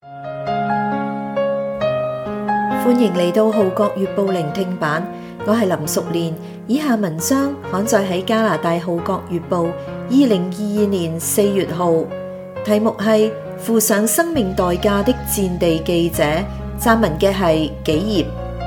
歡迎嚟到《號角月報》聆聽版，我係林淑蓮。以下文章刊載喺加拿大《號角月報》2022年4月號，題目係付上生命代價的戰地記者，撰文嘅係紀業。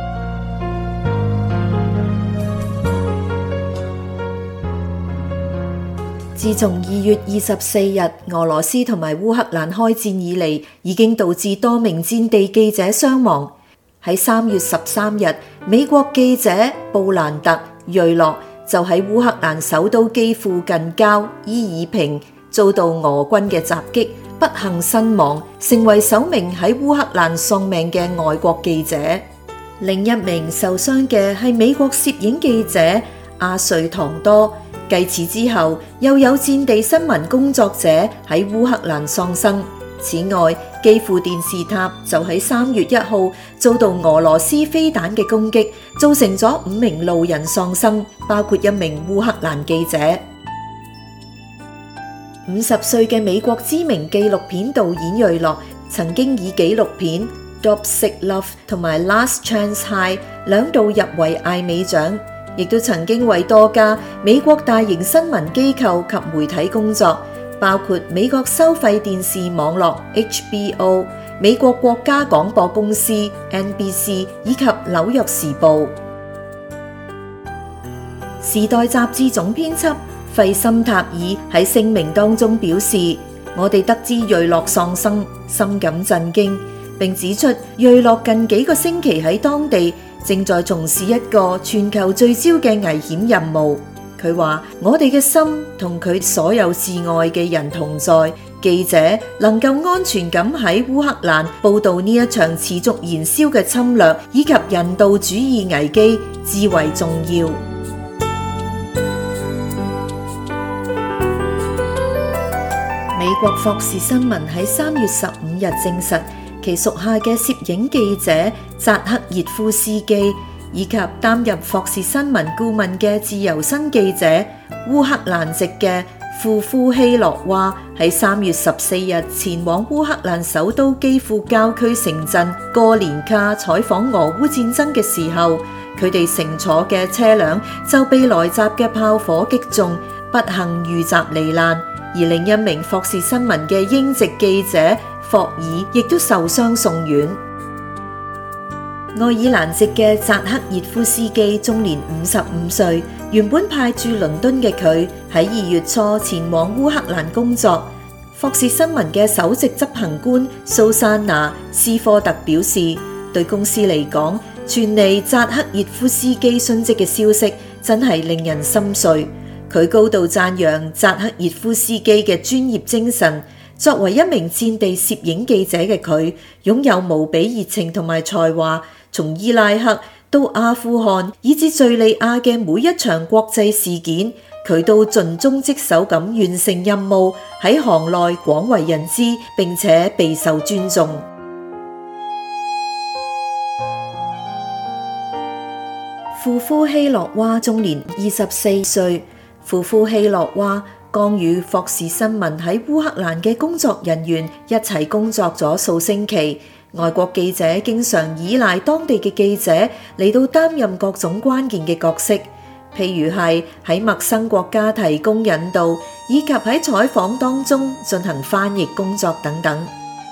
自從2月24日俄羅斯同埋烏克蘭開戰以嚟，已經導致多名戰地記者傷亡。喺3月13日，美國記者布蘭特瑞洛就喺烏克蘭首都基輔近郊伊爾平遭到俄軍嘅襲擊，不幸身亡，成為首名喺烏克蘭喪命嘅外國記者。另一名受傷嘅係美國攝影記者阿瑞唐多。繼此之後，又有戰地新聞工作者喺烏克蘭喪生。此外，基輔電視塔就喺3月1號遭到俄羅斯飛彈嘅攻擊，造成咗5名路人喪生，包括一名烏克蘭記者。50歲嘅美國知名紀錄片導演瑞洛，曾經以紀錄片《Dop Sick Love》同埋《Last Chance High》兩度入圍艾美獎。亦都曾經為多家美國大型新聞機構及媒體工作，包括美國收費電視網絡 HBO、美國國家廣播公司 NBC 以及紐約時報。時代雜誌總編輯費森塔爾喺聲明當中表示：我哋得知瑞洛喪生，深感震驚，並指出瑞洛近幾個星期喺當地正在從事一個全球聚焦嘅危險任務。佢話：我哋嘅心同佢所有至愛嘅人同在。記者能夠安全咁喺烏克蘭報道呢一場持續燃燒嘅侵略以及人道主義危機，至為重要。美國霍士新聞喺3月15日證實，其屬下嘅攝影記者扎克熱夫斯基以及擔任霍士新聞顧問嘅自由身記者烏克蘭籍嘅庫夫希洛娃喺3月14日前往烏克蘭首都基輔郊區城鎮哥連卡採訪俄烏戰爭嘅時候，佢哋乘坐嘅車輛就被來襲嘅炮火擊中，不幸遇襲罹難。而另一名霍士新聞嘅英籍記者霍爾亦都受傷送院。愛爾蘭籍嘅扎克熱夫斯基終年55歲，原本派駐倫敦嘅佢喺2月初前往烏克蘭工作。霍士新聞嘅首席執行官蘇珊娜斯科特表示，對公司嚟講，傳嚟扎克熱夫斯基殉職嘅消息真係令人心碎。佢高度讚揚扎克熱夫斯基嘅專業精神。作為一名戰地攝影記者嘅佢，擁有無比熱情同埋才華。從伊拉克到阿富汗以至敘利亞嘅每一場國際事件，佢都盡忠職守咁完成任務，喺行內廣為人知，並且備受尊重。庫夫希洛娃終年24歲。庫夫希洛娃剛與霍士新聞喺烏克蘭嘅工作人員一齊工作咗數星期。外國記者經常依賴當地嘅記者嚟到擔任各種關鍵嘅角色，譬如係喺陌生國家提供引導，以及喺採訪當中進行翻譯工作等等。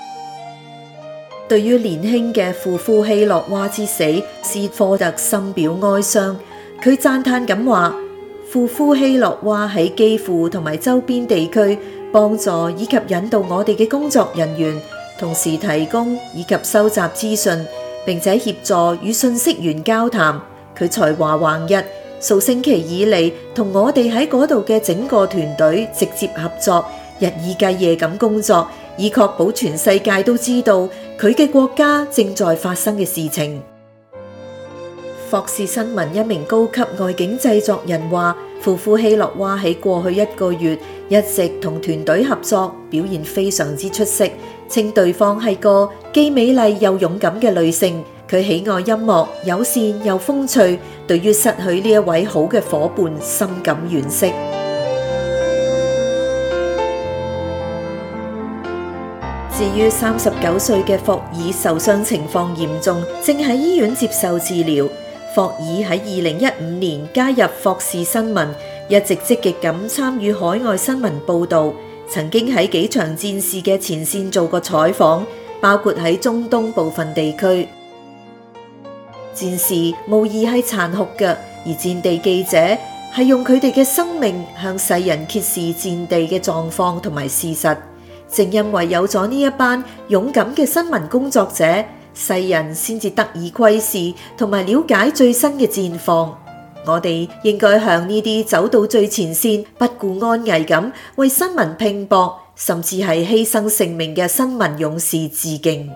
對於年輕嘅庫夫希洛娃之死，斯科特深表哀傷。佢讚嘆咁話：庫夫希洛娃喺基輔同埋周邊地區幫助以及引導我哋嘅工作人員，同時提供以及收集資訊，並且協助與信息員交談。佢才華橫溢，數星期以嚟同我哋喺嗰度嘅整個團隊直接合作，日以繼夜咁工作，以確保全世界都知道佢嘅國家正在發生嘅事情。霍士新聞一名高級外景製作人話：庫夫希洛娃喺過去1個月一直同團隊合作，表現非常之出色，稱對方係個既美麗又勇敢嘅女性。佢喜愛音樂，友善又風趣，對於失去呢一位好嘅夥伴深感惋惜。 至於39歲嘅霍爾受傷情況嚴重，正喺醫院接受治療。霍爾喺2015年加入霍士新聞，一直積極咁參與海外新聞報導，曾經喺幾場戰事嘅前線做過採訪，包括喺中東部分地區。戰事無疑係殘酷嘅，而戰地記者係用佢哋嘅生命向世人揭示戰地嘅狀況同埋事實。正因為有咗呢一班勇敢嘅新聞工作者，世人先至得以窺視同埋了解最新嘅戰況。我哋應該向呢啲走到最前線、不顧安危咁為新聞拼搏，甚至係犧牲性命嘅新聞勇士致敬。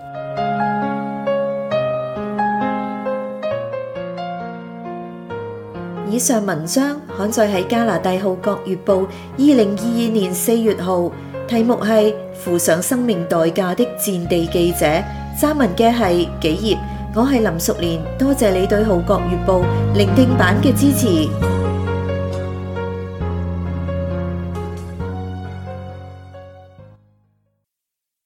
以上文章刊載喺加拿大《號角月報》2022年4月號，題目係付上生命代價的戰地記者。撰文嘅係紀業，我係林淑蓮，多謝你對《號角月報》聆聽版嘅支持。